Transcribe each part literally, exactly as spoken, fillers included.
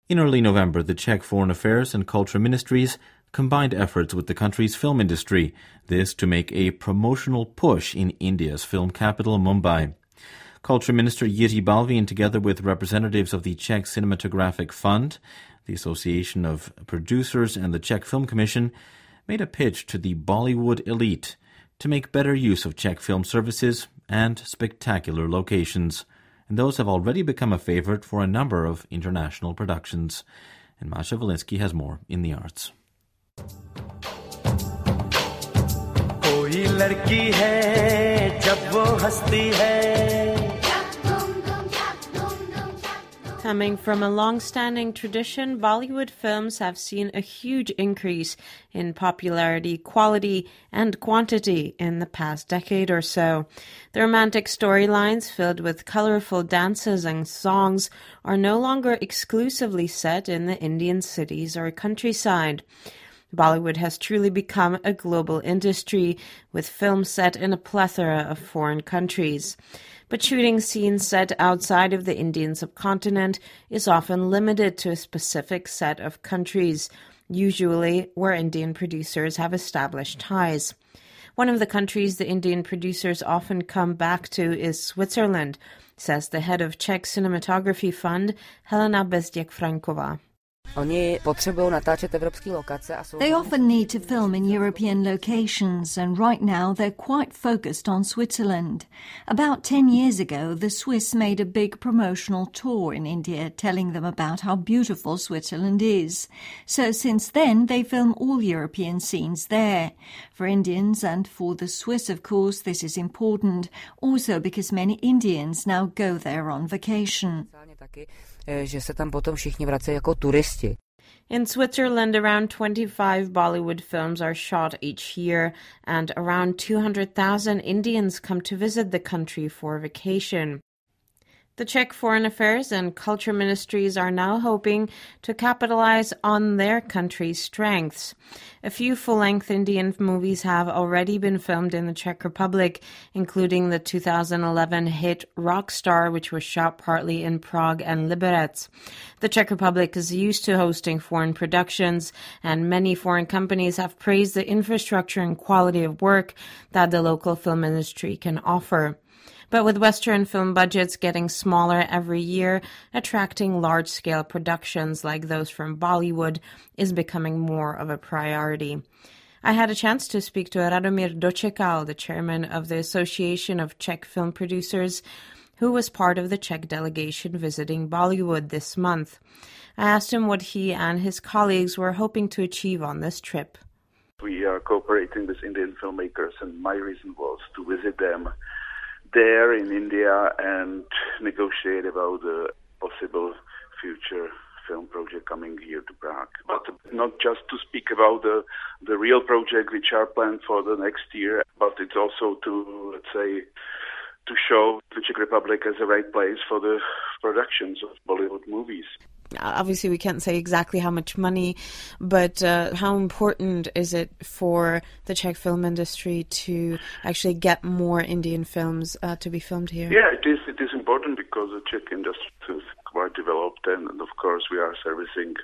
In early November, the Czech Foreign Affairs and Culture Ministries combined efforts with the country's film industry, this to make a promotional push in India's film capital, Mumbai. Culture Minister Jiří Balvin, together with representatives of the Czech Cinematographic Fund, the Association of Producers, and the Czech Film Commission, made a pitch to the Bollywood elite to make better use of Czech film services and spectacular locations. And those have already become a favorite for a number of international productions. And Masha Volinsky has more in the arts. Coming from a long-standing tradition, Bollywood films have seen a huge increase in popularity, quality, and quantity in the past decade or so. The romantic storylines filled with colorful dances and songs are no longer exclusively set in the Indian cities or countryside. Bollywood has truly become a global industry, with films set in a plethora of foreign countries. But shooting scenes set outside of the Indian subcontinent is often limited to a specific set of countries, usually where Indian producers have established ties. One of the countries the Indian producers often come back to is Switzerland, says the head of Czech Cinematography Fund, Helena Bezděk-Franková. They often need to film in European locations, and right now they're quite focused on Switzerland. About ten years ago, the Swiss made a big promotional tour in India, telling them about how beautiful Switzerland is. So since then, they film all European scenes there. For Indians and for the Swiss, of course, this is important, also because many Indians now go there on vacation. In Switzerland, around twenty-five Bollywood films are shot each year, and around two hundred thousand Indians come to visit the country for vacation. The Czech Foreign Affairs and Culture Ministries are now hoping to capitalize on their country's strengths. A few full-length Indian movies have already been filmed in the Czech Republic, including the two thousand eleven hit Rockstar, which was shot partly in Prague and Liberec. The Czech Republic is used to hosting foreign productions, and many foreign companies have praised the infrastructure and quality of work that the local film industry can offer. But with Western film budgets getting smaller every year, attracting large-scale productions like those from Bollywood is becoming more of a priority. I had a chance to speak to Radomír Dočekal, the chairman of the Association of Czech Film Producers, who was part of the Czech delegation visiting Bollywood this month. I asked him what he and his colleagues were hoping to achieve on this trip. We are cooperating with Indian filmmakers, and my reason was to visit them there in India and negotiate about the possible future film project coming here to Prague. But not just to speak about the the real project which are planned for the next year, but it's also to, let's say, to show the Czech Republic as the right place for the productions of Bollywood movies. Obviously, we can't say exactly how much money, but uh, how important is it for the Czech film industry to actually get more Indian films uh, to be filmed here? Yeah, it is. It is important because the Czech industry is quite developed, and, and of course we are servicing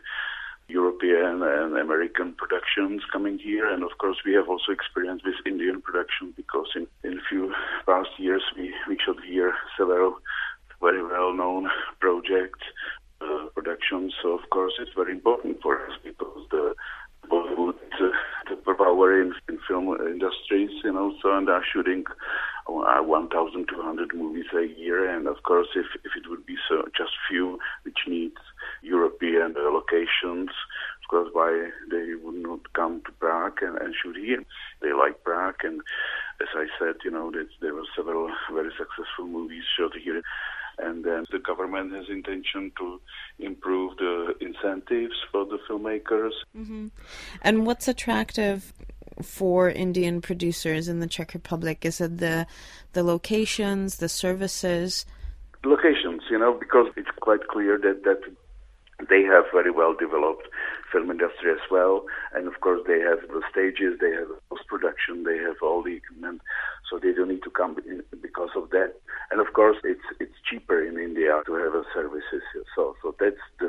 European and American productions coming here, and of course we have also experience with Indian production because in, in a few past years we, we shot here several very well-known projects. Uh, productions, so of course it's very important for us because the Bollywood, uh, the power in, in film industries, you know, so and are shooting uh, one thousand two hundred movies a year, and of course if, if it would be so just few which needs European uh, locations, of course why they would not come to Prague and, and shoot here. They like Prague, and as I said, you know, that there were several very successful movies shot here. And then the government has intention to improve the incentives for the filmmakers. Mm-hmm. And what's attractive for Indian producers in the Czech Republic? Is it the the locations, the services? Locations, you know, because it's quite clear that, that they have very well developed film industry as well, and of course they have the stages, they have post-production, they have all the equipment, so they don't need to come in because of that. And of course it's it's cheaper in India to have a services, so so that's the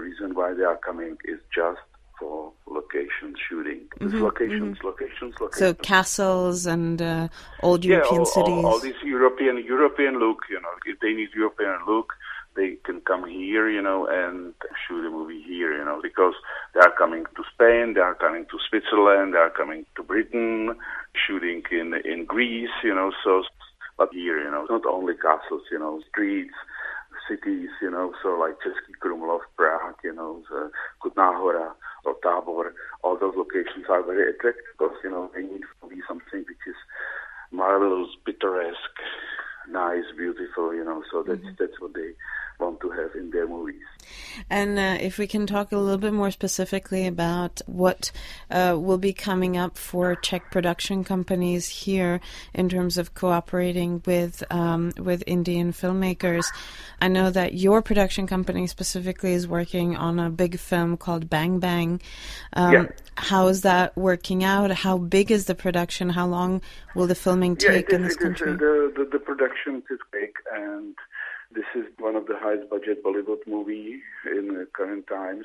reason why they are coming is just for location shooting. Mm-hmm, locations, mm-hmm. locations, locations. So castles and uh, old yeah, European all, cities. All, all this European European look, you know. If they need European look, they can come here, you know, and shoot a movie here, you know, because they are coming to Spain, they are coming to Switzerland, they are coming to Britain, shooting in in Greece, you know. So, but here, you know, not only castles, you know, streets, cities, you know, so like Český Krumlov, Prague, you know, Kutná Hora or Tábor, all those locations are very attractive because, you know, they need to be something which is marvelous, picturesque, nice, beautiful, you know, so that's, mm-hmm. that's what they want to have in their movies. And uh, if we can talk a little bit more specifically about what uh, will be coming up for Czech production companies here in terms of cooperating with um, with Indian filmmakers. I know that your production company specifically is working on a big film called Bang Bang. Um, yeah. How is that working out? How big is the production? How long will the filming take yeah, in this it country? Is, the, the, the production is big, and this is one of the highest budget Bollywood movie in the current times.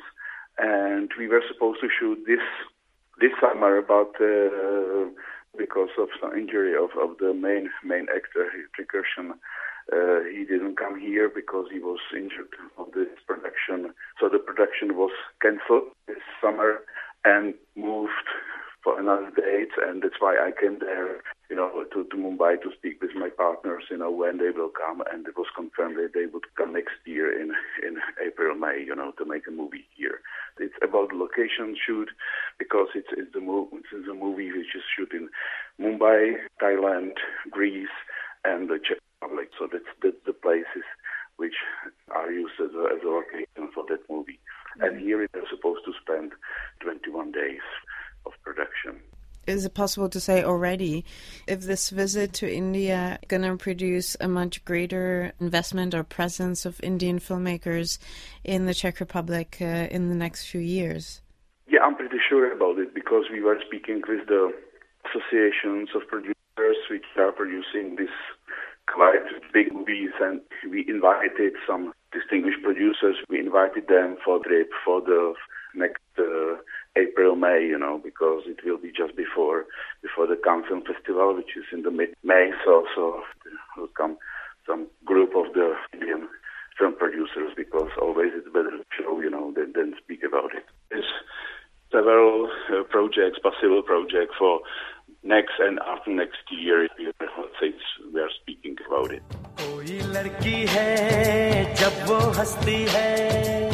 And we were supposed to shoot this this summer, but uh, because of some injury of, of the main main actor, Trikarshan, uh, he didn't come here because he was injured of this production. So the production was cancelled this summer and moved for another date, and that's why I came there, you know, to, to Mumbai to speak with my partners, you know, when they will come, and it was confirmed that they would come next year in, in April, May, you know, to make a movie here. It's about the location shoot because it's, it's, the move, it's a movie which is shot in Mumbai, Thailand, Greece, and the Czech Republic. So that's, that's the places which are used as a, as a location for that movie. Mm-hmm. And here they're supposed to spend twenty-one days of production. Is it possible to say already if this visit to India going to produce a much greater investment or presence of Indian filmmakers in the Czech Republic uh, in the next few years? Yeah, I'm pretty sure about it because we were speaking with the associations of producers which are producing these quite big movies, and we invited some distinguished producers. We invited them for trip for the next uh, April, May, you know, because it will be just before before the Cannes Film Festival, which is in the mid-May. So, so will come some group of the Indian film producers because always it's better to show, you know, than, than speak about it. There's several uh, projects, possible projects for next and after next year. Let's say we are speaking about it.